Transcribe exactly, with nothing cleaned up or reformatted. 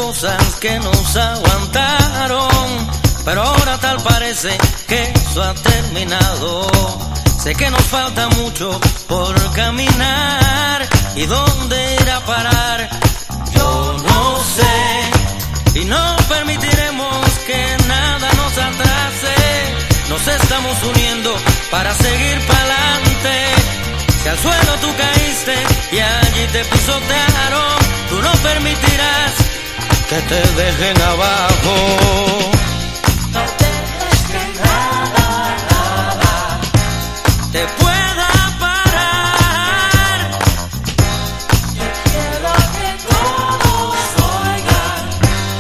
cosas que nos aguantaron, pero ahora tal parece que eso ha terminado. Sé que nos falta mucho por caminar y dónde ir a parar, yo no sé. Y no permitiremos que nada nos atrase. Nos estamos uniendo para seguir pa'lante. Si al suelo tú caíste y allí te pisotearon, tú no permitirás que te dejen abajo. No dejes que nada, nada te pueda